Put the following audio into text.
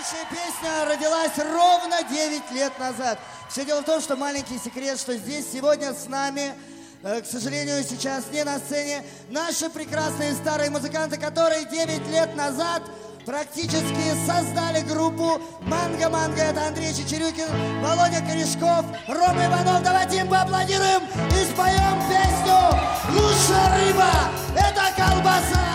Следующая песня родилась ровно 9 лет назад. Все дело в том, что маленький секрет, что здесь сегодня с нами, к сожалению, сейчас не на сцене, наши прекрасные старые музыканты, которые 9 лет назад практически создали группу «Манго-Манго». Это Андрей Чечерюкин, Володя Корешков, Рома Иванов. Давайте им поаплодируем и споем песню «Лучшая рыба» — это колбаса.